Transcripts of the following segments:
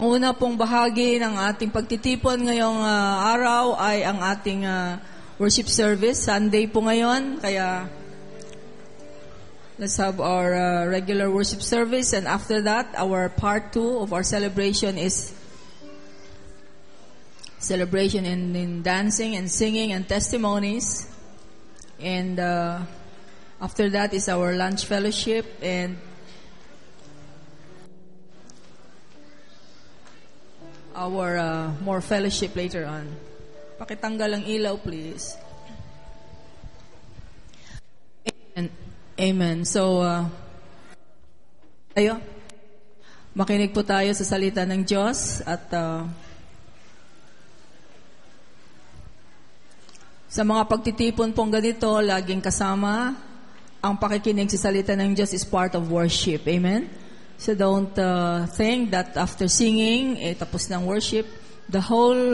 Una pong bahagi ng ating pagtitipon ngayong araw ay ang ating worship service. Sunday po ngayon, kaya let's have our regular worship service, and after that, our part 2 of our celebration is celebration in dancing and singing and testimonies. And after that is our lunch fellowship and our more fellowship later on. Pakitanggal ang ilaw, please. Amen. So, makinig po tayo sa salita ng Diyos at sa mga pagtitipon pong ganito, laging kasama ang pakikinig sa salita ng Diyos is part of worship. Amen? So don't think that after singing, tapos ng worship, the whole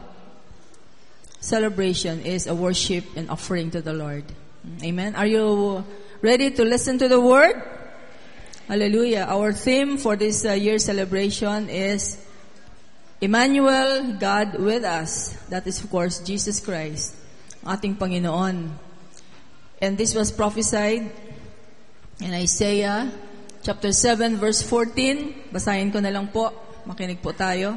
celebration is a worship and offering to the Lord. Amen? Are you ready to listen to the Word? Hallelujah. Our theme for this year's celebration is Emmanuel, God with us. That is, of course, Jesus Christ, ating Panginoon. And this was prophesied in Isaiah chapter 7 verse 14. Basahin ko na lang po. Makinig po tayo.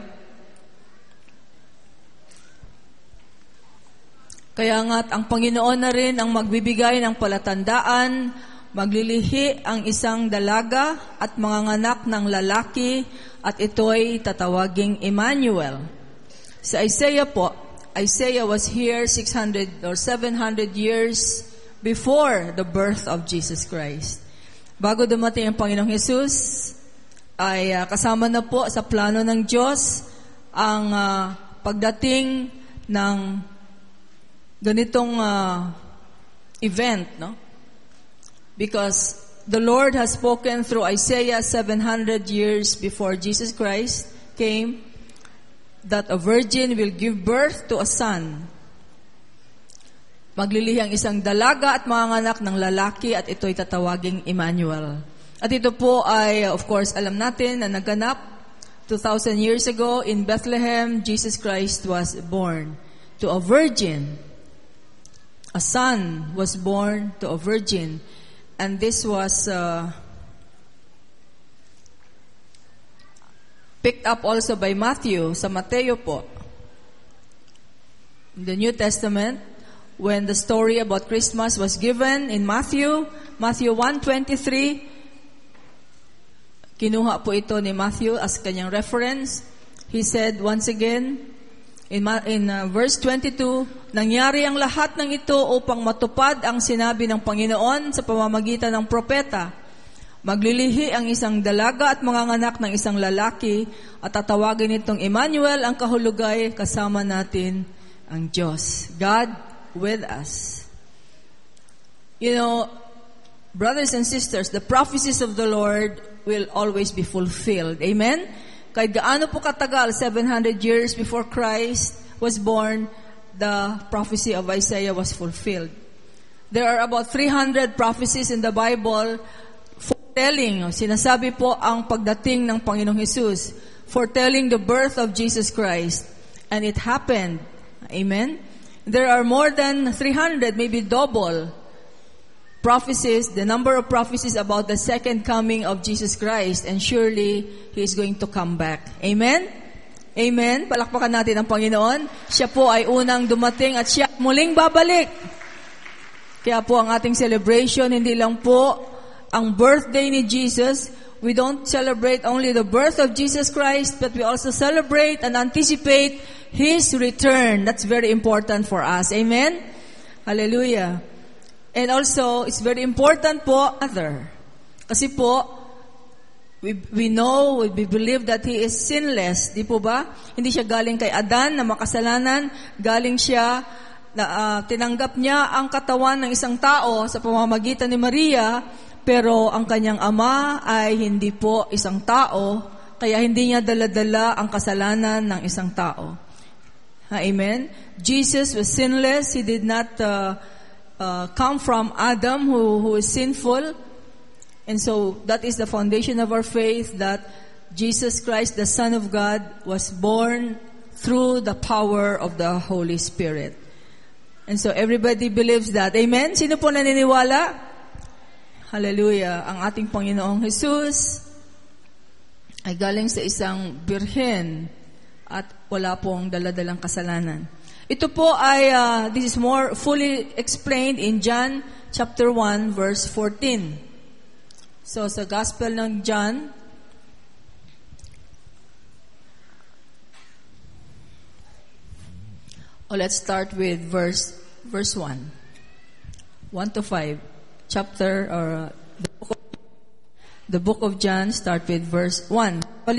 Kaya nga't ang Panginoon na rin ang magbibigay ng palatandaan, maglilihi ang isang dalaga at manganganak ng lalaki, at ito'y tatawaging Emmanuel. Sa Isaiah po, Isaiah was here 600 or 700 years before the birth of Jesus Christ. Bago dumating ang Panginoong Hesus, ay kasama na po sa plano ng Diyos ang pagdating ng ganitong event, no? Because the Lord has spoken through Isaiah 700 years before Jesus Christ came that a virgin will give birth to a son. Maglilihi ang isang dalaga at manganganak ng lalaki, at ito'y tatawaging Emmanuel. At ito po ay, of course, alam natin na naganap 2,000 years ago in Bethlehem. Jesus Christ was born to a virgin. A son was born to a virgin. And this was picked up also by Matthew, sa Mateo po. In the New Testament, when the story about Christmas was given in Matthew 1:23, kinuha po ito ni Matthew as kanyang reference. He said once again, in verse 22, nangyari ang lahat ng ito upang matupad ang sinabi ng Panginoon sa pamamagitan ng propeta. Maglilihi ang isang dalaga at manganganak ng isang lalaki, at tatawagin itong Emmanuel, ang kahulugay, kasama natin ang Diyos. God with us. You know, brothers and sisters, the prophecies of the Lord will always be fulfilled. Amen? Kahit gaano po katagal, 700 years before Christ was born, the prophecy of Isaiah was fulfilled. There are about 300 prophecies in the Bible foretelling, sinasabi po ang pagdating ng Panginoong Hesus, foretelling the birth of Jesus Christ. And it happened. Amen? There are more than 300, maybe double, prophecies, the number of prophecies about the second coming of Jesus Christ, and surely He is going to come back. Amen? Amen? Palakpakan natin ang Panginoon. Siya po ay unang dumating at siya muling babalik. Kaya po ang ating celebration, hindi lang po ang birthday ni Jesus. We don't celebrate only the birth of Jesus Christ, but we also celebrate and anticipate His return. That's very important for us. Amen? Hallelujah. And also, it's very important po, kasi po, we know, we believe that He is sinless. Di po ba? Hindi siya galing kay Adan na makasalanan. Galing siya, tinanggap niya ang katawan ng isang tao sa pamamagitan ni Maria, pero ang kanyang ama ay hindi po isang tao, kaya hindi niya dala-dala ang kasalanan ng isang tao. Amen? Jesus was sinless. He did not come from Adam, who is sinful. And so that is the foundation of our faith, that Jesus Christ, the Son of God, was born through the power of the Holy Spirit. And so everybody believes that. Amen? Sino po naniniwala? Hallelujah. Ang ating Panginoong Jesus ay galing sa isang birhen at wala pong daladalang kasalanan. Ito po ay, this is more fully explained in John chapter 1, verse 14. So, sa Gospel ng John, let's start with verse 1. 1 to 5. Chapter, or the book of John, start with verse 1.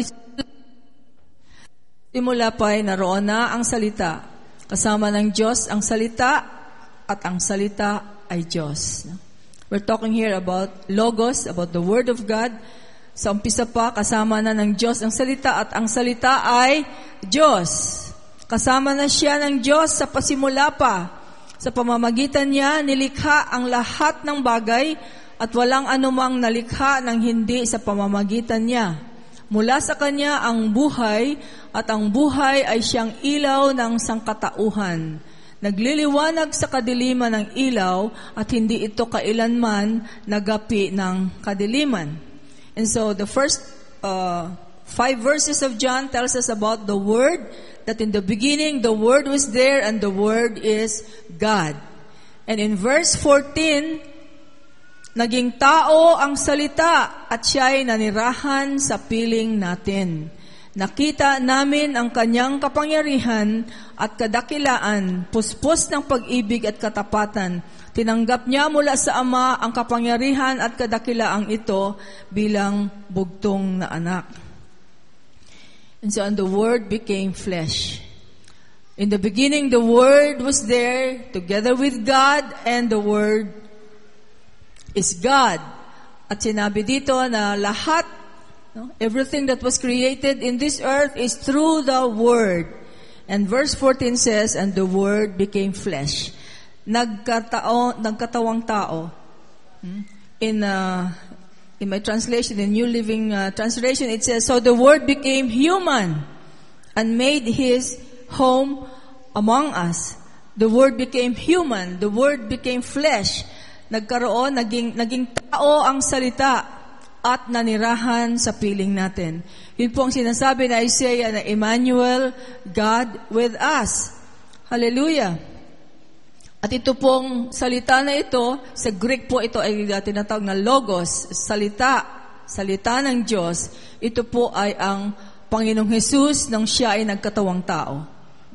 Simula pa ay naroon na ang salita. Kasama ng Diyos ang salita, at ang salita ay Diyos. We're talking here about Logos, about the Word of God. Sa umpisa pa, kasama na ng Diyos ang salita, at ang salita ay Diyos. Kasama na siya ng Diyos sa pasimula pa. Sa pamamagitan niya, nilikha ang lahat ng bagay at walang anumang nalikha ng hindi sa pamamagitan niya. Mula sa Kanya ang buhay at ang buhay ay siyang ilaw ng sangkatauhan. Nagliliwanag sa kadiliman ng ilaw at hindi ito kailanman nagapi ng kadiliman. And so the first 5 verses of John tells us about the Word, that in the beginning the Word was there and the Word is God. And in verse 14, naging tao ang salita at siya'y nanirahan sa piling natin. Nakita namin ang kanyang kapangyarihan at kadakilaan, puspos ng pag-ibig at katapatan. Tinanggap niya mula sa Ama ang kapangyarihan at kadakilaang ito bilang bugtong na anak. And so, and the Word became flesh. In the beginning, the Word was there together with God, and the Word is God. At sinabi dito na lahat, everything that was created in this earth is through the Word. And verse 14 says, and the Word became flesh. Nagkatawang tao. In my translation, in New Living Translation, it says, so the Word became human and made His home among us. The Word became human. The Word became flesh. Naging tao ang salita at nanirahan sa piling natin. Yun po ang sinasabi na Isaiah na Emmanuel, God with us. Hallelujah. At ito pong salita na ito, sa Greek po ito ay tinatawag na logos, salita ng Diyos. Ito po ay ang Panginoong Jesus nang siya ay nagkatawang tao.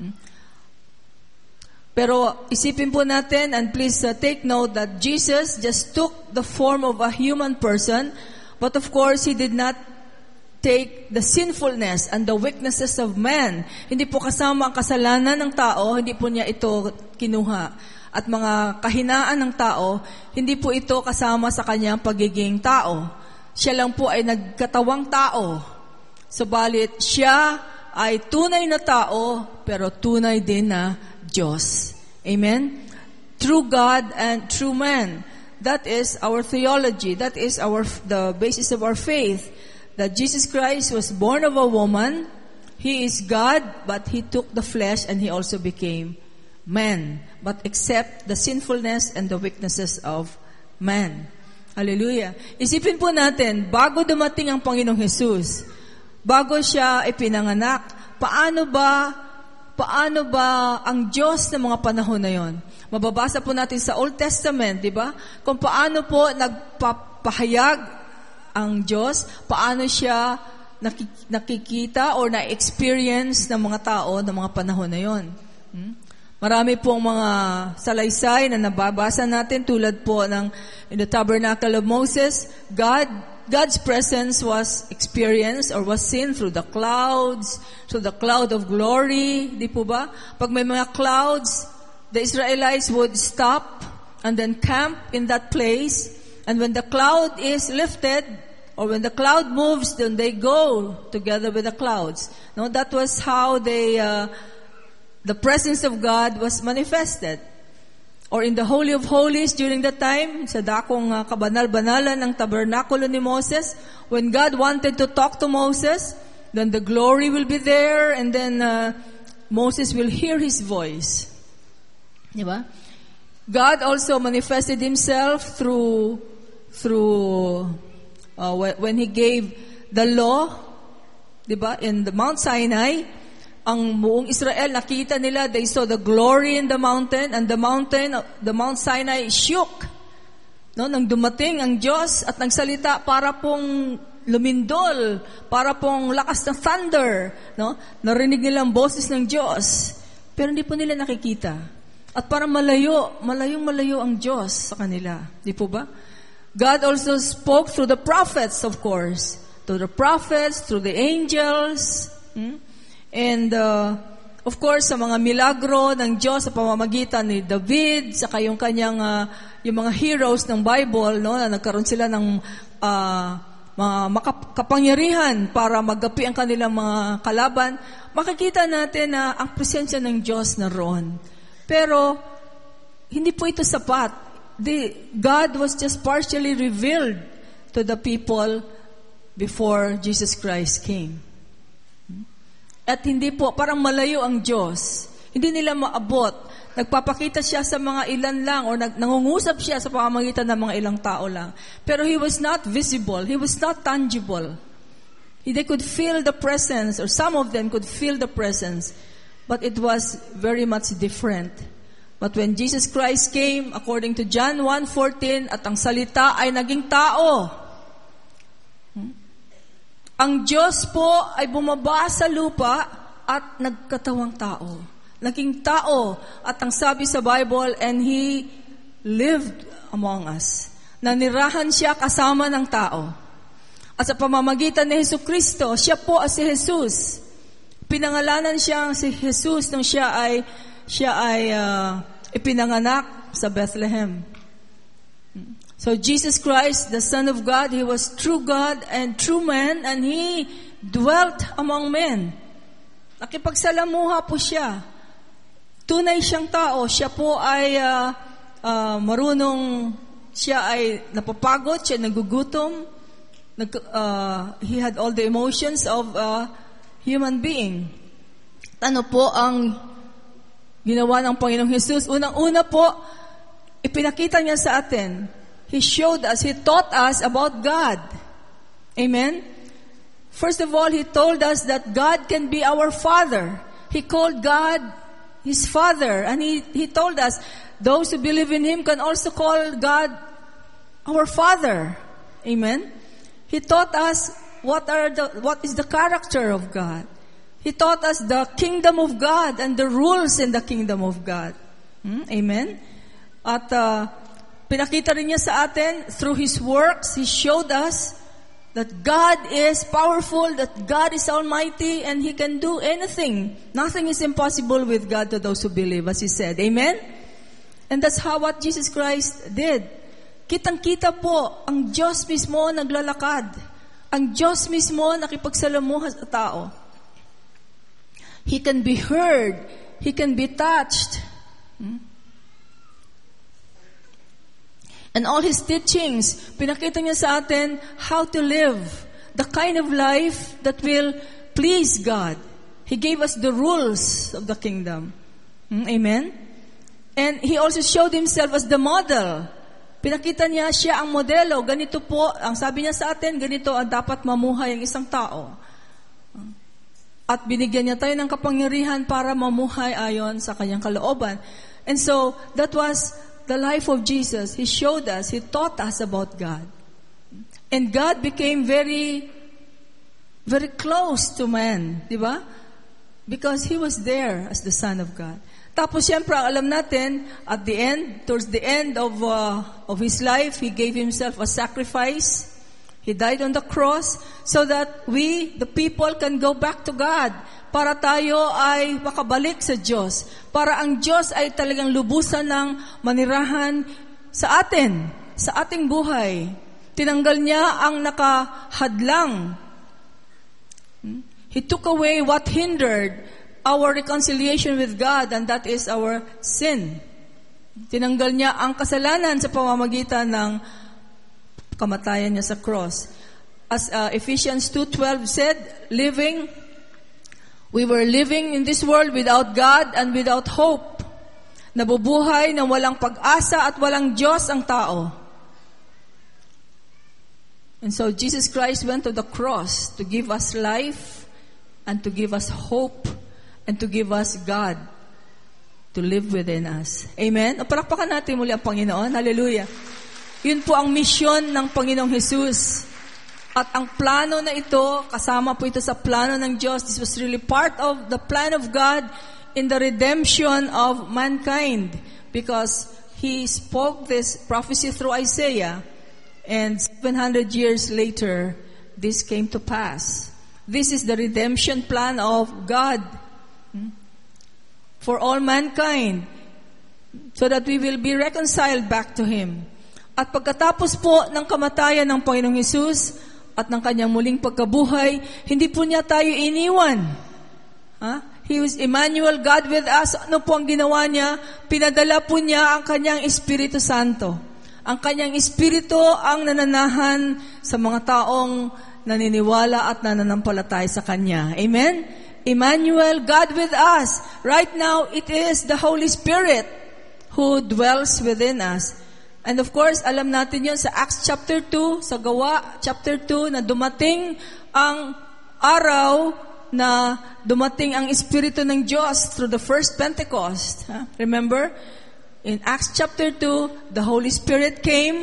Pero isipin po natin, and please take note that Jesus just took the form of a human person, but of course, He did not take the sinfulness and the weaknesses of man. Hindi po kasama ang kasalanan ng tao, hindi po niya ito kinuha. At mga kahinaan ng tao, hindi po ito kasama sa kanyang pagiging tao. Siya lang po ay nagkatawang tao. Subalit, siya ay tunay na tao, pero tunay din na Diyos. Amen? True God and true man. That is our theology. That is the basis of our faith. That Jesus Christ was born of a woman. He is God, but He took the flesh and He also became man, but accept the sinfulness and the weaknesses of man. Hallelujah. Isipin po natin, bago dumating ang Panginoong Jesus, bago siya ipinanganak, paano ba ang Diyos ng mga panahon na yon? Mababasa po natin sa Old Testament, di ba? Kung paano po nagpapahayag ang Diyos, paano siya nakikita or na-experience ng mga tao ng mga panahon na yon. Marami pong mga salaysay na nababasa natin tulad po ng in the Tabernacle of Moses, God's presence was experienced or was seen through the clouds, through the cloud of glory, di po ba? Pag may mga clouds, the Israelites would stop and then camp in that place, and when the cloud is lifted, or when the cloud moves, then they go together with the clouds. No, that was how the presence of God was manifested. or in the Holy of Holies during that time, sa dakong kabanal-banalan ng tabernakulo ni Moses, when God wanted to talk to Moses, then the glory will be there, and then Moses will hear His voice. Diba? God also manifested Himself through when He gave the law, diba? In the Mount Sinai, ang buong Israel, nakita nila, they saw the glory in the mountain, and the Mount Sinai shook. No, nang dumating ang Diyos at nagsalita, para pong lumindol, para pong lakas ng thunder, no? Narinig nila ang boses ng Diyos, pero hindi po nila nakikita. At parang malayong-malayo ang Diyos sa kanila. Di po ba? God also spoke through the prophets, of course. Through the prophets, through the angels. And, of course, sa mga milagro ng Diyos sa pamamagitan ni David, saka yung kanyang, yung mga heroes ng Bible, no, na nagkaroon sila ng mga kapangyarihan para magapi ang kanilang mga kalaban, makikita natin na ang presensya ng Diyos naroon. Pero, hindi po ito sapat. God was just partially revealed to the people before Jesus Christ came. At hindi po, parang malayo ang Diyos. Hindi nila maabot. Nagpapakita siya sa mga ilan lang, or nangungusap siya sa pamamagitan ng mga ilang tao lang. Pero He was not visible. He was not tangible. They could feel the presence, or some of them could feel the presence. But it was very much different. But when Jesus Christ came, according to John 1:14, at ang salita ay naging tao, ang Diyos po ay bumaba sa lupa at nagkatawang tao. Naging tao. At ang sabi sa Bible, and He lived among us. Nanirahan siya kasama ng tao. At sa pamamagitan ni Jesucristo, siya po si Jesus. Pinangalanan siya si Jesus nung siya ay ipinanganak sa Bethlehem. So Jesus Christ, the Son of God, He was true God and true man, and He dwelt among men. Nakipagsalamuha po siya. Tunay siyang tao. Siya po ay marunong, siya ay napapagod, siya nagugutom. He had all the emotions of a human being. Ano po ang ginawa ng Panginoong Jesus? Unang-una po, ipinakita niya sa atin. He showed us, He taught us about God. Amen? First of all, He told us that God can be our Father. He called God His Father. And He told us, those who believe in Him can also call God our Father. Amen? He taught us what is the character of God. He taught us the kingdom of God and the rules in the kingdom of God. Amen? At pinakita rin niya sa atin, through His works, He showed us that God is powerful, that God is almighty, and He can do anything. Nothing is impossible with God to those who believe, as He said. Amen? And that's what Jesus Christ did. Kitang-kita po, ang Diyos mismo naglalakad. Ang Diyos mismo nakipagsalamuha sa tao. He can be heard. He can be touched. And all His teachings, pinakita niya sa atin how to live the kind of life that will please God. He gave us the rules of the kingdom. Amen? And He also showed Himself as the model. Pinakita niya siya ang modelo. Ganito po, ang sabi niya sa atin, ganito ang dapat mamuhay ang isang tao. At binigyan niya tayo ng kapangyarihan para mamuhay ayon sa kanyang kalooban. And so, that was the life of Jesus. He showed us, He taught us about God. And God became very, very close to man. Di ba? Because He was there as the Son of God. Tapos siyempre, alam natin, at the end, towards the end of His life, He gave Himself a sacrifice. He died on the cross so that we, the people, can go back to God. Para tayo ay makabalik sa Diyos. Para ang Diyos ay talagang lubusan ng manirahan sa atin, sa ating buhay. Tinanggal niya ang nakahadlang. He took away what hindered our reconciliation with God, and that is our sin. Tinanggal niya ang kasalanan sa pamamagitan ng kamatayan niya sa cross. As Ephesians 2:12 said, we were living in this world without God and without hope. Nabubuhay na walang pag-asa at walang Diyos ang tao. And so Jesus Christ went to the cross to give us life and to give us hope and to give us God to live within us. Amen? O palakpakan natin muli ang Panginoon. Hallelujah. Yun po ang misyon ng Panginoong Jesus. At ang plano na ito, kasama po ito sa plano ng Diyos. This was really part of the plan of God in the redemption of mankind. Because He spoke this prophecy through Isaiah. And 700 years later, this came to pass. This is the redemption plan of God for all mankind, so that we will be reconciled back to Him. At pagkatapos po ng kamatayan ng Panginoong Hesus at ng Kanyang muling pagkabuhay, hindi po niya tayo iniwan. He was Emmanuel, God with us. Ano po ang ginawa niya? Pinadala po niya ang Kanyang Espiritu Santo. Ang Kanyang Espiritu ang nananahan sa mga taong naniniwala at nananampalataya sa Kanya. Amen? Emmanuel, God with us. Right now, it is the Holy Spirit who dwells within us. And of course, alam natin yun sa Acts chapter 2, sa Gawa chapter 2, na dumating ang araw na dumating ang Espiritu ng Diyos through the first Pentecost. Remember? In Acts chapter 2, the Holy Spirit came.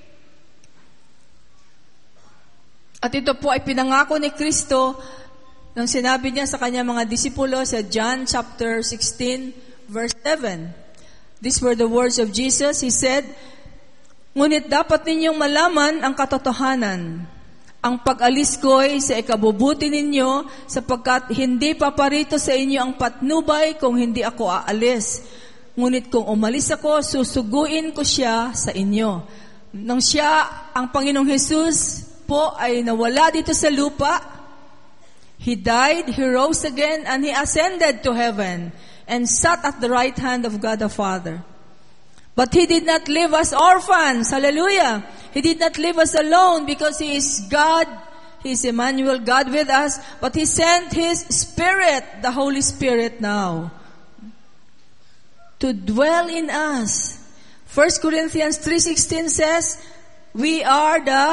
At ito po ay pinangako ni Kristo nang sinabi niya sa kanyang mga disipulo sa John chapter 16, verse 7. These were the words of Jesus. He said, "Ngunit dapat ninyong malaman ang katotohanan. Ang pag-alis ko'y sa ikabubuti ninyo, sapagkat hindi paparito sa inyo ang patnubay kung hindi ako aalis. Ngunit kung umalis ako, susuguin ko siya sa inyo." Nang siya, ang Panginoong Jesus po ay nawala dito sa lupa, He died, He rose again, and He ascended to heaven and sat at the right hand of God the Father. But He did not leave us orphans. Hallelujah. He did not leave us alone because He is God. He is Emmanuel, God with us. But He sent His Spirit, the Holy Spirit now, to dwell in us. 1 Corinthians 3:16 says, we are the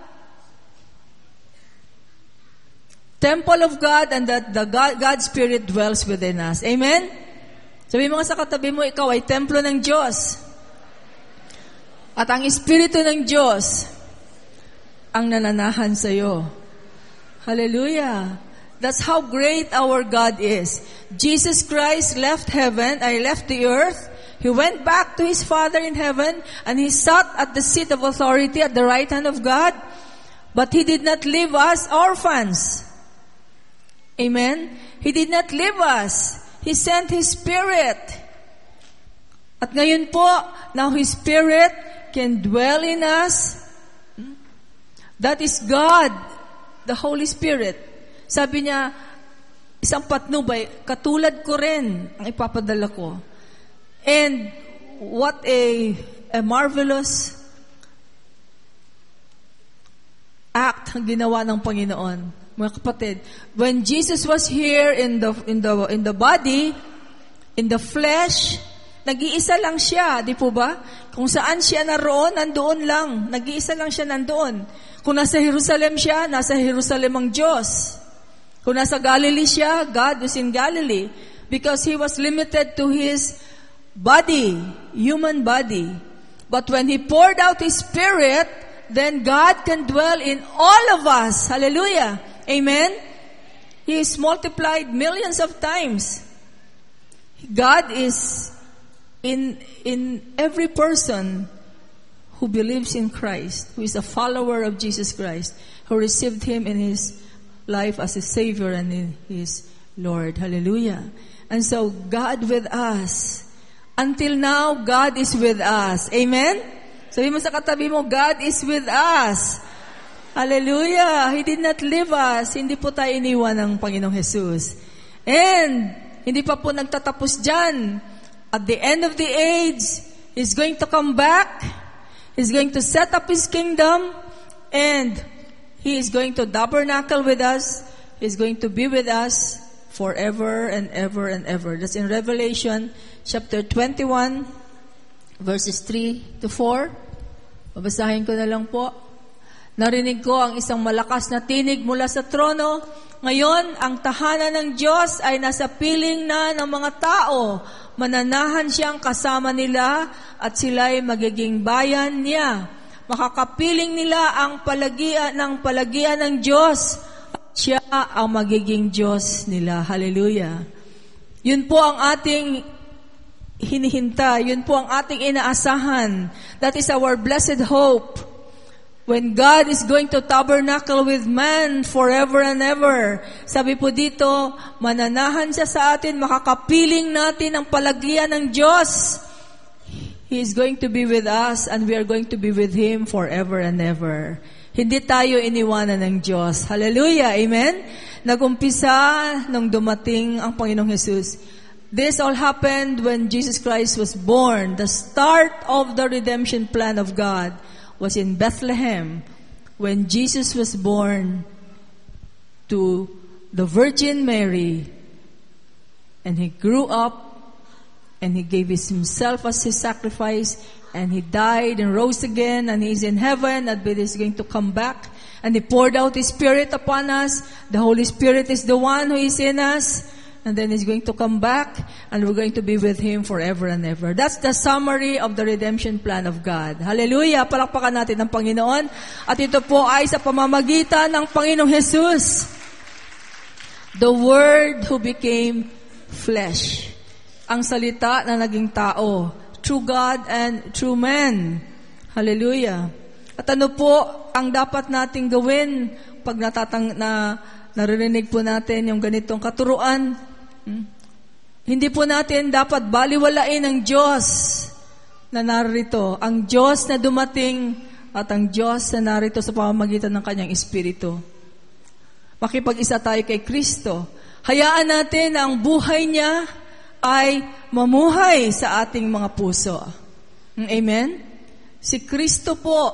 temple of God and that the God's Spirit dwells within us. Amen? Sabi mo nga sa katabi mo, ikaw ay templo ng Diyos. At ang Espiritu ng Diyos ang nananahan sa iyo. Hallelujah. That's how great our God is. Jesus Christ left the earth. He went back to His Father in heaven and He sat at the seat of authority at the right hand of God. But He did not leave us orphans. Amen? He did not leave us. He sent His Spirit. At ngayon po, now His Spirit can dwell in us. That is God, the Holy Spirit. Sabi niya, isang patnubay, katulad ko rin ang ipapadala ko. And what a marvelous act ang ginawa ng Panginoon. Mga kapatid, when Jesus was here in the body, in the flesh, nag-iisa lang siya, di po ba? Kung saan siya naroon, nandoon lang. Nag-iisa lang siya nandoon. Kung nasa Jerusalem siya, nasa Jerusalem ang Diyos. Kung nasa Galilee siya, God was in Galilee. Because He was limited to His body, human body. But when He poured out His Spirit, then God can dwell in all of us. Hallelujah. Amen? He is multiplied millions of times. God is in every person who believes in Christ, who is a follower of Jesus Christ, who received Him in his life as a Savior and in His Lord. Hallelujah. And so, God with us. Until now, God is with us. Amen? Sabi mo sa katabi mo, God is with us. Hallelujah. He did not leave us. Hindi po tayo iniwan ng Panginoong Jesus. And, hindi pa po nagtatapos dyan. At the end of the age, He's going to come back. He's going to set up His kingdom. And He is going to tabernacle with us. He's going to be with us forever and ever and ever. That's in Revelation chapter 21, verses 3 to 4. Babasahin ko na lang po. Narinig ko ang isang malakas na tinig mula sa trono. Ngayon, ang tahanan ng Diyos ay nasa piling na ng mga tao. Mananahan siyang kasama nila at sila'y magiging bayan niya. Makakapiling nila ang palagian ng Diyos. Siya ang magiging Diyos nila. Hallelujah. Yun po ang ating hinihintay. Yun po ang ating inaasahan. That is our blessed hope. When God is going to tabernacle with man forever and ever. Sabi po dito, mananahan siya sa atin, makakapiling natin ang palagian ng Diyos. He is going to be with us and we are going to be with Him forever and ever. Hindi tayo iniwanan ng Diyos. Hallelujah. Amen? Nagumpisa nung dumating ang Panginoong Jesus. This all happened when Jesus Christ was born. The start of the redemption plan of God was in Bethlehem when Jesus was born to the Virgin Mary. And He grew up and He gave Himself as His sacrifice. And He died and rose again, and He's in heaven, and He's going to come back. And He poured out His Spirit upon us. The Holy Spirit is the one who is in us. And then He's going to come back, and we're going to be with Him forever and ever. That's the summary of the redemption plan of God. Hallelujah! Palakpakan natin ang Panginoon. At ito po ay sa pamamagitan ng Panginoong Jesus. The Word who became flesh. Ang salita na naging tao. True God and true man. Hallelujah. At ano po ang dapat nating gawin pag naririnig po natin yung ganitong katuruan? Hindi po natin dapat baliwalain ang Diyos na narito. Ang Diyos na dumating at ang Diyos na narito sa pamamagitan ng Kanyang Espiritu. Makipag-isa tayo kay Kristo. Hayaan natin na ang buhay niya ay mamuhay sa ating mga puso. Amen? Si Kristo po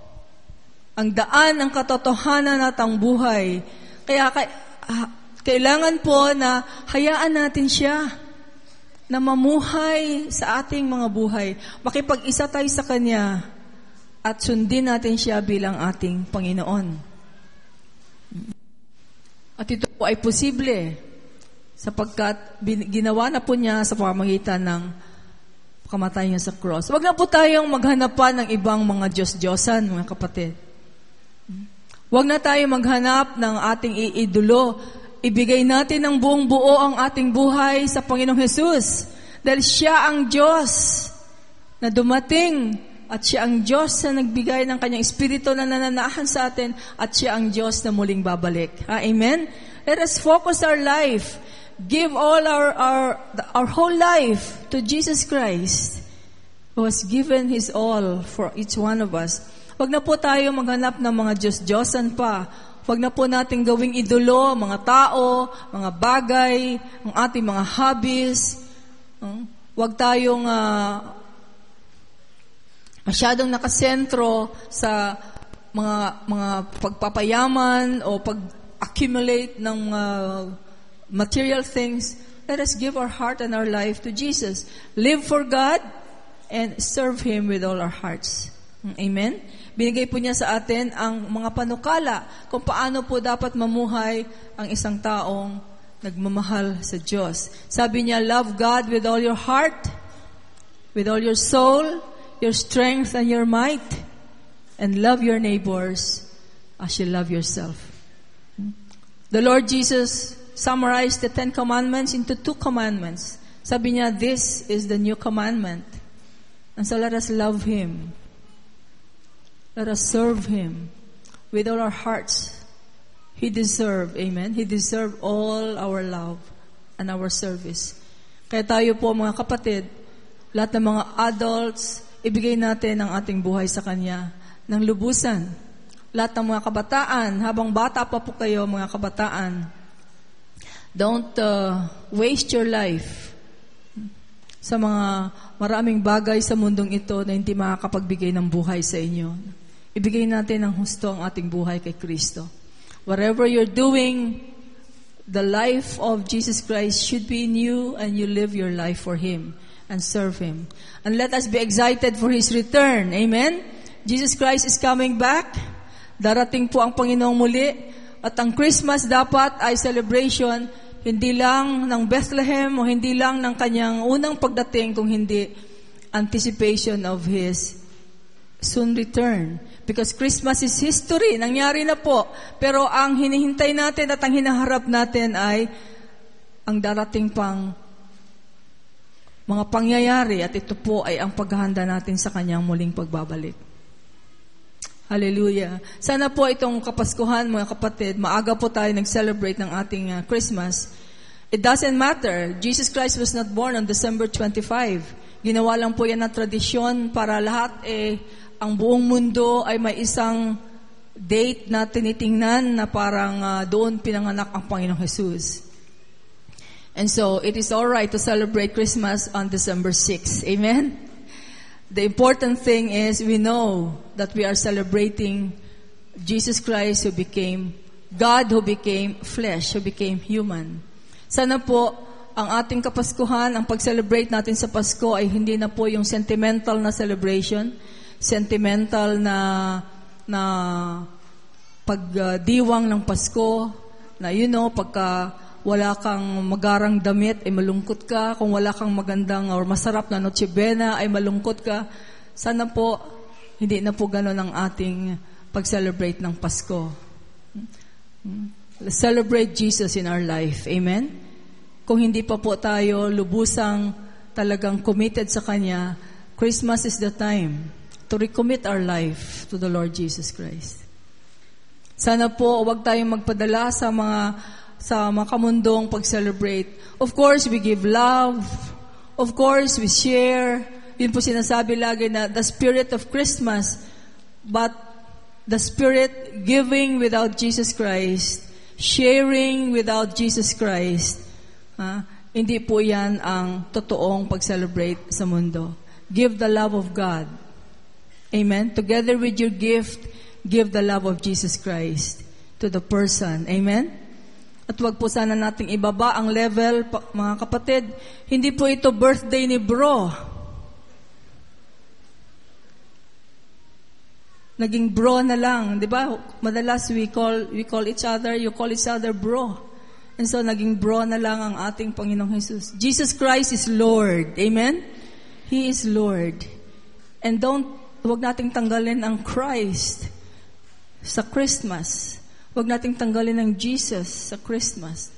ang daan ng katotohanan at ang buhay. Kaya kailangan po na hayaan natin siya na mamuhay sa ating mga buhay. Makipag-isa tayo sa Kanya at sundin natin siya bilang ating Panginoon. At ito po ay posible sapagkat ginawa na po niya sa pamamagitan ng kamatayan niya sa cross. Huwag na po tayong maghanap pa ng ibang mga Diyos-Diyosan, mga kapatid. Huwag na tayong maghanap ng ating iidolo. Ibigay natin ng buong buo ang ating buhay sa Panginoong Jesus. Dahil siya ang Diyos na dumating at siya ang Diyos na nagbigay ng Kanyang Espiritu na nananahan sa atin at siya ang Diyos na muling babalik. Amen? Let us focus our life. Give all our whole life to Jesus Christ, who has given His all for each one of us. Huwag na po tayo maghanap ng mga Diyos-Diyosan pa. Huwag na po natin gawing idolo, mga tao, mga bagay, ang ating mga hobbies. Huwag tayong masyadong nakasentro sa mga pagpapayaman o pag-accumulate ng material things. Let us give our heart and our life to Jesus. Live for God and serve Him with all our hearts. Amen? Binigay po niya sa atin ang mga panukala kung paano po dapat mamuhay ang isang taong nagmamahal sa Diyos. Sabi niya, love God with all your heart, with all your soul, your strength and your might, and love your neighbors as you love yourself. The Lord Jesus summarized the 10 commandments into 2 commandments. Sabi niya, this is the new commandment. And so let us love Him. Let us serve Him with all our hearts. He deserves, amen? He deserves all our love and our service. Kaya tayo po mga kapatid, lahat ng mga adults, ibigay natin ang ating buhay sa Kanya ng lubusan. Lahat ng mga kabataan, habang bata pa po kayo mga kabataan, don't waste your life. sa mga maraming bagay sa mundong ito na hindi makakapagbigay ng buhay sa inyo. Ibigay natin ng husto ang ating buhay kay Kristo. Whatever you're doing, the life of Jesus Christ should be in you, and you live your life for Him and serve Him. And let us be excited for His return. Amen? Jesus Christ is coming back. Darating po ang Panginoong muli. At ang Christmas dapat ay celebration hindi lang ng Bethlehem o hindi lang ng kanyang unang pagdating, kung hindi anticipation of His soon return. Because Christmas is history. Nangyari na po. Pero ang hinihintay natin at ang hinaharap natin ay ang darating pang mga pangyayari, at ito po ay ang paghahanda natin sa kanyang muling pagbabalik. Hallelujah. Sana po itong Kapaskuhan, mga kapatid, maaga po tayo nag-celebrate ng ating Christmas. It doesn't matter. Jesus Christ was not born on December 25. Ginawa lang po yan na tradisyon para lahat ang buong mundo ay may isang date na tinitingnan na parang doon pinanganak ang Panginoong Jesus. And so, it is all right to celebrate Christmas on December 6. Amen? The important thing is we know that we are celebrating Jesus Christ who became God, who became flesh, who became human. Sana po ang ating Kapaskuhan, ang pag-celebrate natin sa Pasko ay hindi na po yung sentimental na celebration, sentimental na pagdiwang ng Pasko, na pagka wala kang magarang damit, ay malungkot ka. Kung wala kang magandang or masarap na Noche Buena, ay malungkot ka. Sana po, hindi na po gano'n ang ating pag-celebrate ng Pasko. Let's celebrate Jesus in our life. Amen? Kung hindi pa po tayo lubusang talagang committed sa Kanya, Christmas is the time to recommit our life to the Lord Jesus Christ. Sana po, huwag tayong magpadala sa mga kamundong pag-celebrate. Of course, we give love. Of course, we share. Yun po sinasabi lagi na the spirit of Christmas. But the spirit giving without Jesus Christ, sharing without Jesus Christ, hindi po yan ang totoong pag-celebrate sa mundo. Give the love of God. Amen? Together with your gift, give the love of Jesus Christ to the person. Amen? At wag po sana nating ibaba ang level, mga kapatid. Hindi po ito birthday ni bro. Naging bro na lang, 'di ba? Madalas we call each other, you call each other bro. And so naging bro na lang ang ating Panginoong Jesus. Jesus Christ is Lord. Amen? He is Lord. And wag nating tanggalin ang Christ sa Christmas. Huwag nating tanggalin ang Jesus sa Christmas.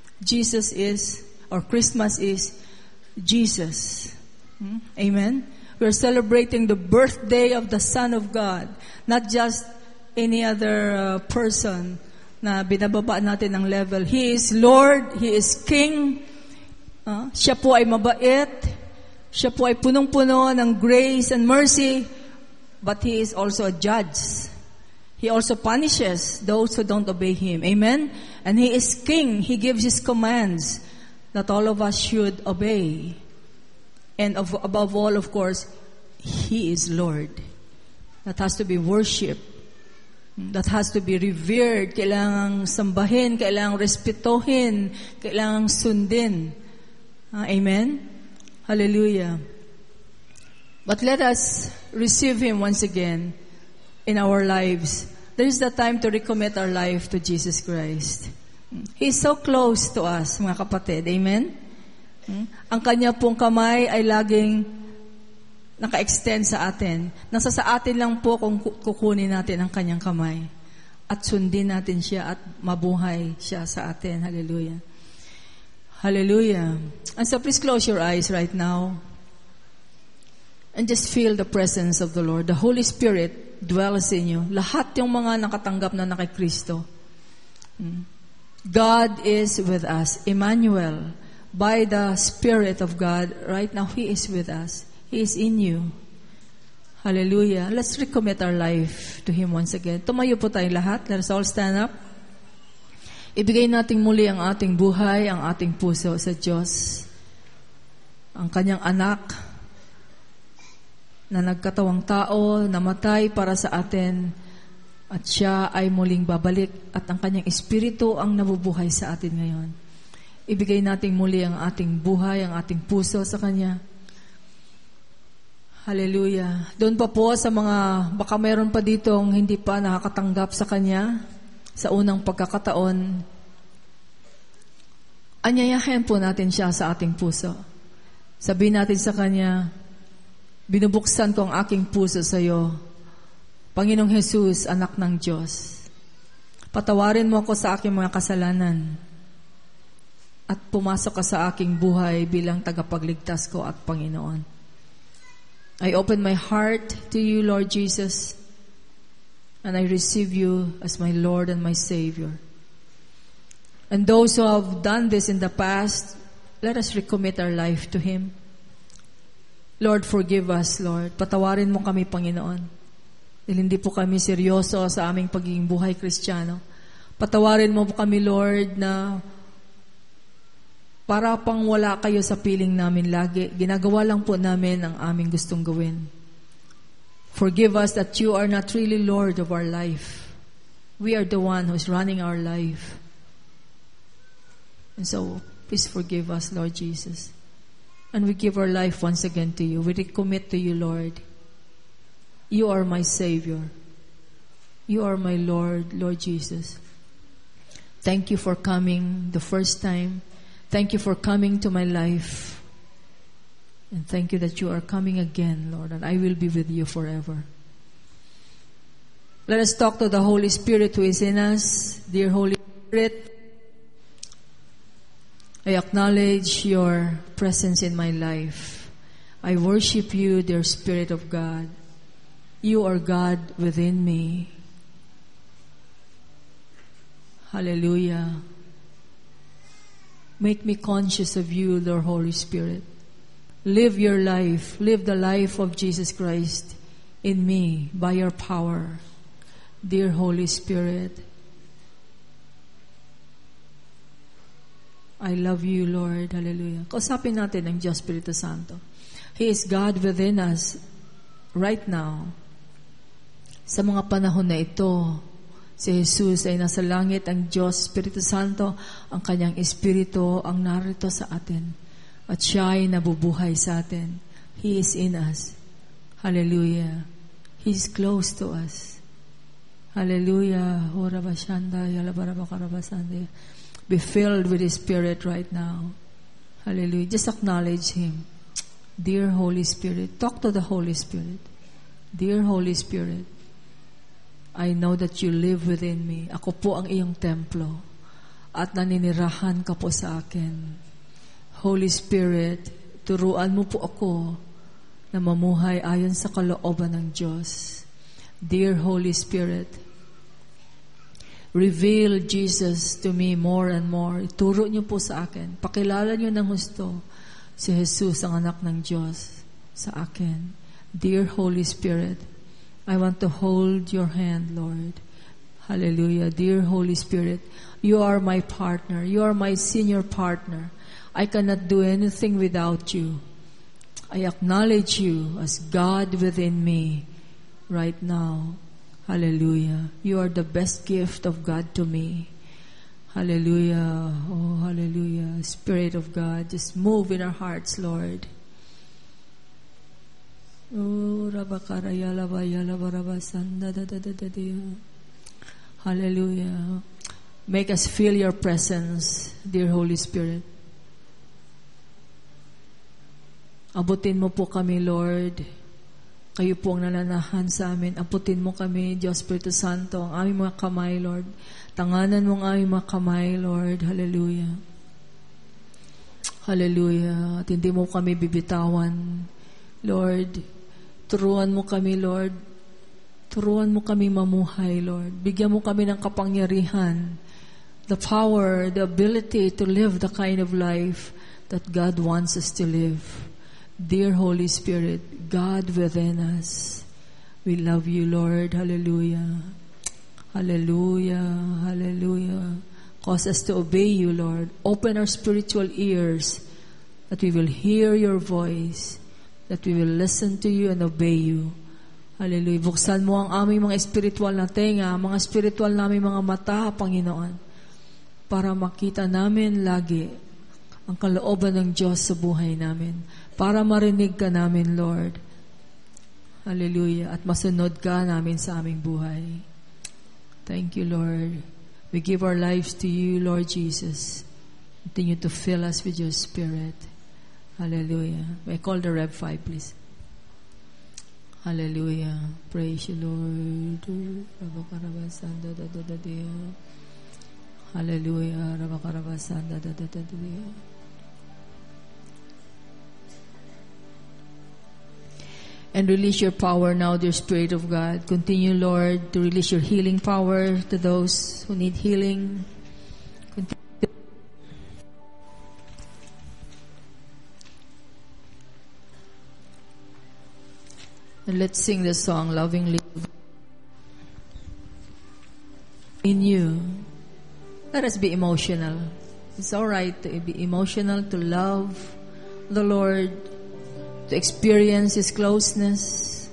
Christmas is Jesus. Amen? We're celebrating the birthday of the Son of God. Not just any other person na binababa natin ng level. He is Lord. He is King. Siya po ay mabait. Siya po ay punong-puno ng grace and mercy. But He is also a judge. He also punishes those who don't obey Him. Amen? And He is King. He gives His commands that all of us should obey. And above all, of course, He is Lord. That has to be worshipped. That has to be revered. Kailangang sambahin, kailangang respetuhin, kailangang sundin. Amen? Hallelujah. But let us receive Him once again in our lives. There is the time to recommit our life to Jesus Christ. He is so close to us, mga kapatid. Amen? Ang Kanya pong kamay ay laging naka-extend sa atin. Nasa sa atin lang po kung kukunin natin ang Kanyang kamay. At sundin natin siya at mabuhay siya sa atin. Hallelujah. Hallelujah. And so please close your eyes right now. And just feel the presence of the Lord. The Holy Spirit dwells in you. Lahat yung mga nakatanggap na kay Kristo. God is with us. Emmanuel. By the Spirit of God, right now, He is with us. He is in you. Hallelujah. Let's recommit our life to Him once again. Tumayo po tayong lahat. Let us all stand up. Ibigay natin muli ang ating buhay, ang ating puso sa Diyos. ang kanyang anak na nagkatawang tao, namatay para sa atin, at siya ay muling babalik at ang kanyang espiritu ang nabubuhay sa atin ngayon. Ibigay natin muli ang ating buhay, ang ating puso sa Kanya. Hallelujah. Doon pa po sa mga, baka mayroon pa ditong hindi pa nakakatanggap sa Kanya sa unang pagkakataon, anyayahin po natin siya sa ating puso. Sabihin natin sa Kanya, binubuksan ko ang aking puso sa iyo, Panginoong Jesus, anak ng Diyos. Patawarin mo ako sa aking mga kasalanan at pumasok ka sa aking buhay bilang tagapagligtas ko at Panginoon. I open my heart to you, Lord Jesus, and I receive you as my Lord and my Savior. And those who have done this in the past, let us recommit our life to Him. Lord, forgive us, Lord. Patawarin mo kami, Panginoon. Dahil hindi po kami seryoso sa aming pagiging buhay Kristiyano. Patawarin mo po kami, Lord, na para pang wala kayo sa piling namin lagi. Ginagawa lang po namin ang aming gustong gawin. Forgive us that you are not really Lord of our life. We are the one who is running our life. And so, please forgive us, Lord Jesus. And we give our life once again to you. We recommit to you, Lord. You are my Savior. You are my Lord, Lord Jesus. Thank you for coming the first time. Thank you for coming to my life. And thank you that you are coming again, Lord, and I will be with you forever. Let us talk to the Holy Spirit who is in us. Dear Holy Spirit, I acknowledge your presence in my life. I worship you, dear Spirit of God. You are God within me. Hallelujah. Make me conscious of you, Lord Holy Spirit. Live your life. Live the life of Jesus Christ in me by your power. Dear Holy Spirit, I love you, Lord. Hallelujah. Kausapin natin ang Diyos Espiritu Santo. He is God within us right now. Sa mga panahon na ito, si Jesus ay nasa langit, ang Diyos, Espiritu Santo, ang kanyang Espiritu ang narito sa atin. At siya ay nabubuhay sa atin. He is in us. Hallelujah. He is close to us. Hallelujah. Be filled with His Spirit right now. Hallelujah. Just acknowledge Him. Dear Holy Spirit, talk to the Holy Spirit. Dear Holy Spirit, I know that you live within me. Ako po ang iyong templo at naninirahan ka po sa akin. Holy Spirit, turuan mo po ako na mamuhay ayon sa kalooban ng Diyos. Dear Holy Spirit, reveal Jesus to me more and more. Ituro niyo po sa akin. Pakilala niyo ng gusto si Jesus, ang anak ng Diyos, sa akin. Dear Holy Spirit, I want to hold your hand, Lord. Hallelujah. Dear Holy Spirit, you are my partner. You are my senior partner. I cannot do anything without you. I acknowledge you as God within me right now. Hallelujah. You are the best gift of God to me. Hallelujah. Oh, hallelujah. Spirit of God, just move in our hearts, Lord. Oh, hallelujah. Make us feel your presence, dear Holy Spirit. Abutin mo po kami, Lord. Kayo po ang nananahan sa amin. Abutin mo kami, Diyos Espiritu Santo, ang aming mga kamay, Lord. Tanganan mo ang aming mga kamay, Lord. Hallelujah. Hallelujah. At hindi mo kami bibitawan, Lord. Turuan mo kami, Lord. Turuan mo kami mamuhay, Lord. Bigyan mo kami ng kapangyarihan, the power, the ability to live the kind of life that God wants us to live. Dear Holy Spirit, God within us, we love you, Lord. Hallelujah. Hallelujah. Hallelujah. Cause us to obey you, Lord. Open our spiritual ears that we will hear your voice, that we will listen to you and obey you. Hallelujah. Buksan mo ang aming mga espiritual na tenga, mga espiritual namin mga mata, Panginoon, para makita namin lagi ang kalooban ng Diyos sa buhay namin, para marinig ka namin, Lord. Hallelujah. At masunod ka namin sa aming buhay. Thank you, Lord. We give our lives to you, Lord Jesus. Continue to fill us with your Spirit. Hallelujah. May I call the Rev 5, please? Hallelujah. Praise you, Lord. Hallelujah. And release your power now, dear Spirit of God. Continue, Lord, to release your healing power to those who need healing. And let's sing the song, Lovingly. In you. Let us be emotional. It's alright to be emotional, to love the Lord, to experience His closeness.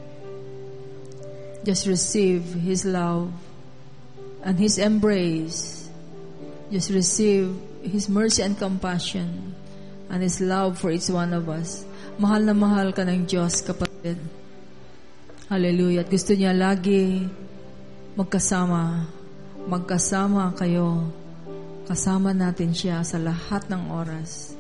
Just receive His love and His embrace. Just receive His mercy and compassion and His love for each one of us. Mahal na mahal ka ng Diyos, kapatid. Hallelujah. At gusto niya lagi magkasama kayo. Kasama natin siya sa lahat ng oras.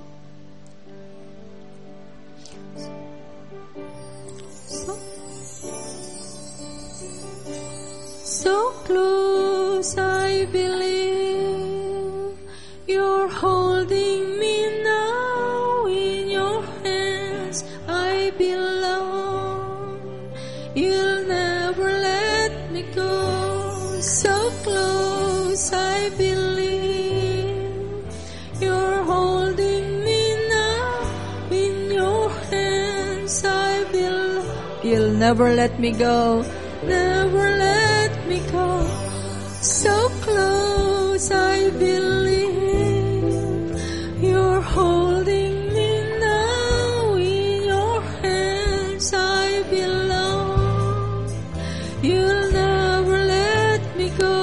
So close, I believe you're holding me now in your hands. I belong. You'll never let me go. So close, I believe you're holding me now in your hands. I belong. You'll never let me go. Never let me go. So close, I believe you're holding me now in your hands. I belong. You'll never let me go.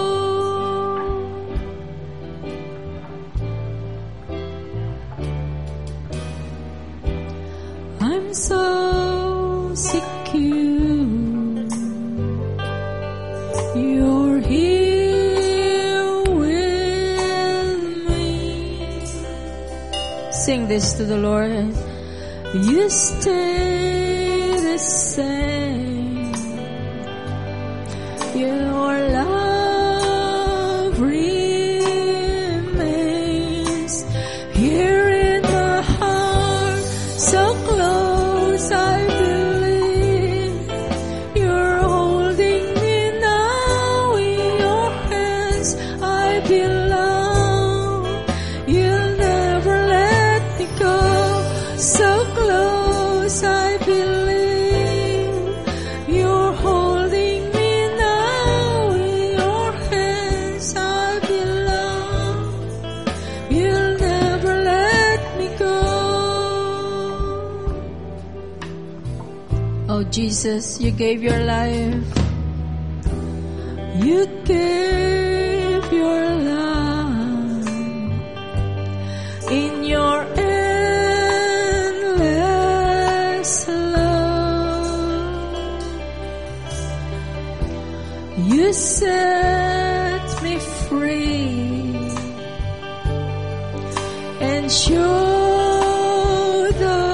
I'm so secure. You're here with me. Sing this to the Lord. You stay the same. Your love remains here in my heart. So close, I believe you're holding me now in your hands. I belong. You'll never let me go. So close, I believe you're holding me now in your hands. I belong. You'll never let me go. Oh Jesus, you gave your life. You gave your life in your endless love. You set me free and showed the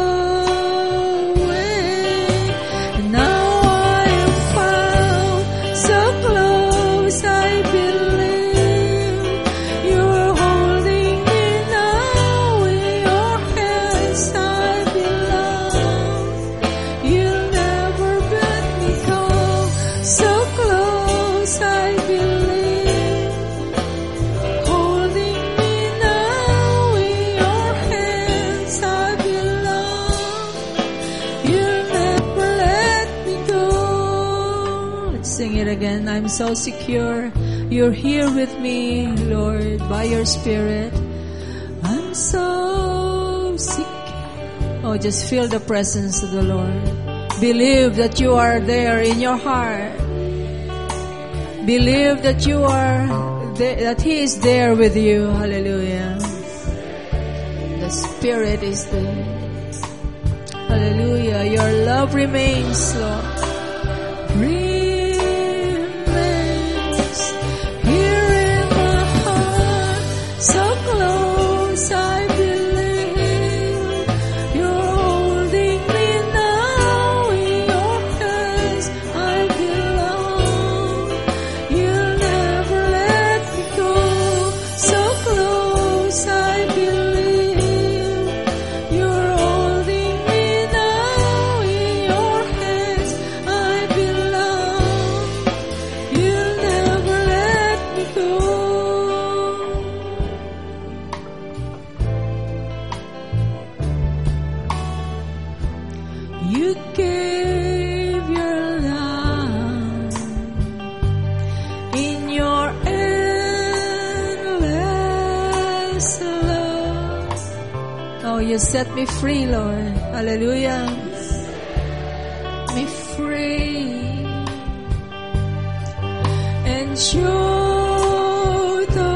way. Now I am found so close, I believe you're holding me now in your hands. I belong. You'll never let me go. So close, I believe holding me now in your hands. I belong. You'll never let me go. Let's sing it again. I'm so secure. You're here with me, Lord, by your Spirit. I'm so Oh, just feel the presence of the Lord. Believe that you are there in your heart. Believe that you are that He is there with you. Hallelujah. The Spirit is there. Hallelujah. Your love remains, Lord. Remains here in my heart, so close I believe you're holding me now in your hands. I belong. You'll never let me go. So close I believe you're holding me now in your hands. I belong. You'll never let me go. You gave your love in your endless love. Oh, you set me free, Lord. Hallelujah. Me free and show the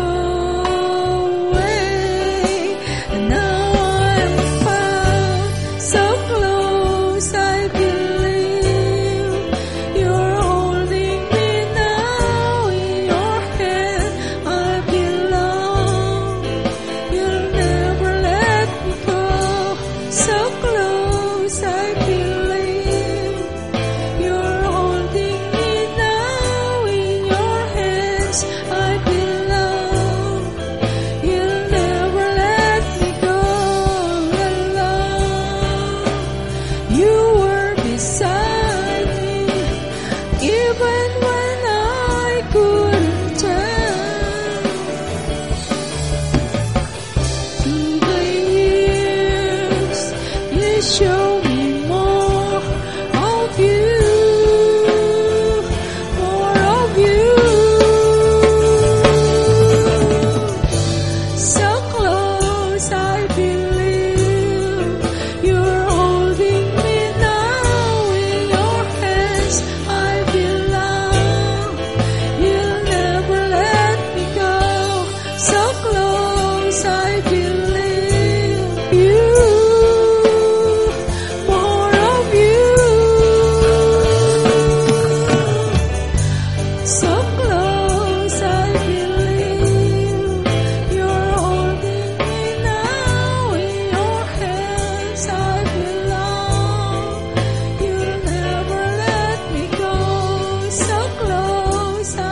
way. And now I'm found so close. I believe you're holding me now in your hand. I belong. You'll never let me go. So close, I believe you're holding me now in your hands. I belong. You'll never let me go alone. You were beside me, even when I couldn't turn. Through the years, you show me more of you, more of you. So close, I believe you're holding me now in your hands. I belong. You'll never let me go. So close, I believe you, more of you. So close, I believe you're holding me now in your hands. I belong. You'll never let me go. So close, I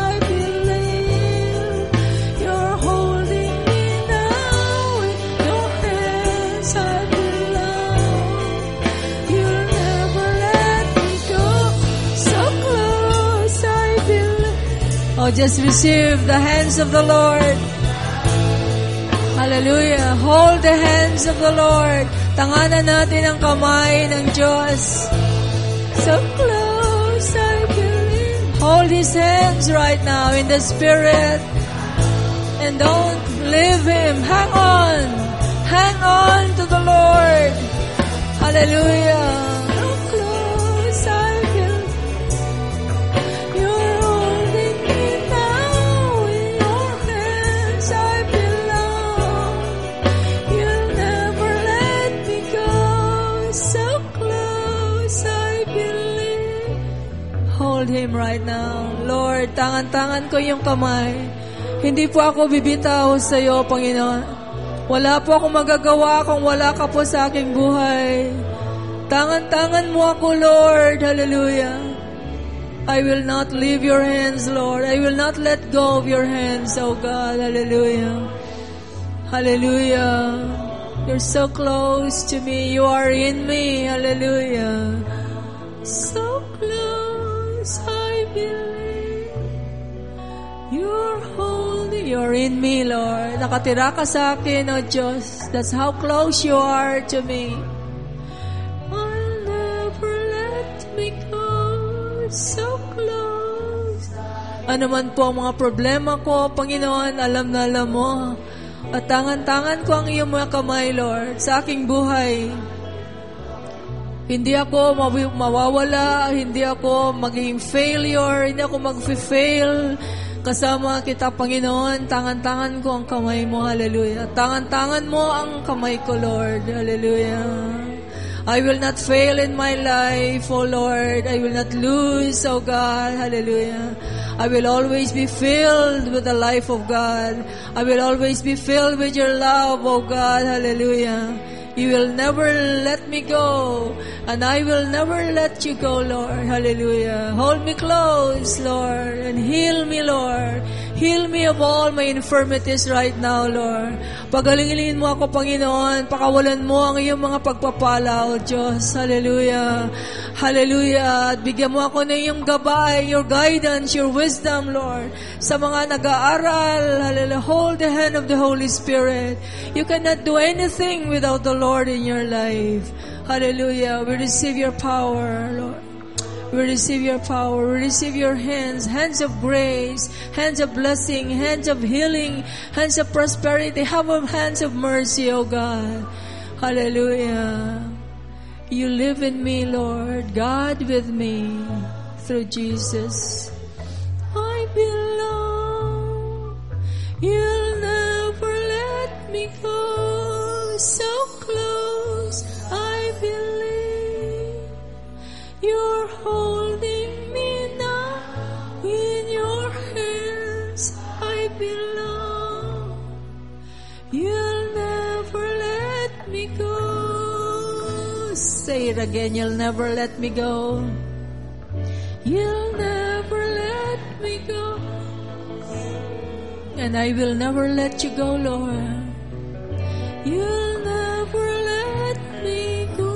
believe you're holding me now in your hands. I belong. You'll never let me go. So close, I believe. Oh, just receive the hands of the Lord. Hallelujah. Hold the hands of the Lord. Tanganan natin ang kamay ng Diyos. So close, I believe. Hold His hands right now in the Spirit. And don't leave Him. Hang on. Hang on to the Lord. Hallelujah. So close, I believe. You're holding me now in your hands. I belong. You'll never let me go. So close, I believe. Hold Him right now. Lord, tangan-tangan ko yung kamay. Hindi po ako bibitaw sa iyo, Panginoon. Wala po akong magagawa kung wala ka po sa aking buhay. Tangan-tangan mo ako, Lord. Hallelujah. I will not leave your hands, Lord. I will not let go of your hands, oh God. Hallelujah. Hallelujah. You're so close to me. You are in me. Hallelujah. So close, I believe you're holding. You're in me, Lord. Nakatira ka sa akin, oh Diyos. That's how close you are to me. I'll never let me go. So close. Ano man po ang mga problema ko, Panginoon, alam na alam mo. At tangan-tangan ko ang iyong mga kamay, Lord, sa aking buhay. Hindi ako mawawala, hindi ako magiging failure, hindi ako mag-fail. Kasama kita, Panginoon, tangan-tangan ko ang kamay mo, hallelujah. Tangan-tangan mo ang kamay ko, Lord, hallelujah. I will not fail in my life, O Lord. I will not lose, O God, hallelujah. I will always be filled with the life of God. I will always be filled with your love, O God, hallelujah. You will never let me go, and I will never let you go, Lord. Hallelujah. Hold me close, Lord, and heal me, Lord. Heal me of all my infirmities right now, Lord. Pagalingin mo ako, Panginoon. Pakawalan mo ang iyong mga pagpapala, O Diyos. Hallelujah. Hallelujah. At bigyan mo ako ng iyong gabay, your guidance, your wisdom, Lord. Sa mga nag-aaral, hallelujah. Hold the hand of the Holy Spirit. You cannot do anything without the Lord in your life. Hallelujah. We receive your power, Lord. We receive your power. We receive your hands of grace, hands of blessing, hands of healing, hands of prosperity, hands of mercy, O God. Hallelujah. You live in me, Lord, God with me, through Jesus. I belong. You'll never let me go. So close, I believe. You're holding me now in your hands. I belong. You'll never let me go. Say it again. You'll never let me go. You'll never let me go. And I will never let you go, Lord. You'll never let me go.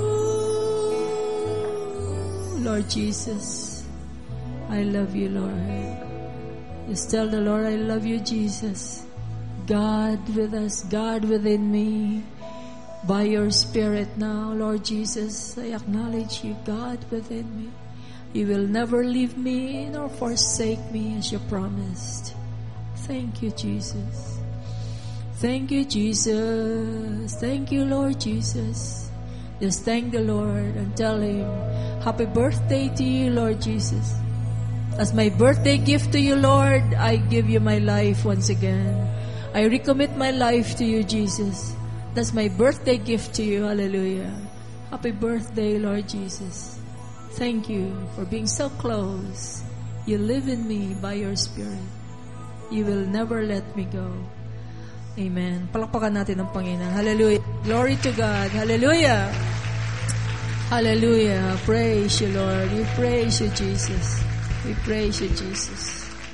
Lord Jesus, I love you, Lord. Just tell the Lord, I love you, Jesus. God with us, God within me. By your Spirit now, Lord Jesus, I acknowledge you, God within me. You will never leave me nor forsake me as you promised. Thank you, Jesus. Thank you, Jesus. Thank you, Lord Jesus. Just thank the Lord and tell Him, happy birthday to you, Lord Jesus. As my birthday gift to you, Lord, I give you my life once again. I recommit my life to you, Jesus. That's my birthday gift to you. Hallelujah. Happy birthday, Lord Jesus. Thank you for being so close. You live in me by your Spirit. You will never let me go. Amen. Palakpakan natin ang Panginoon. Hallelujah. Glory to God. Hallelujah. Hallelujah. Praise you, Lord. We praise you, Jesus. We praise you, Jesus.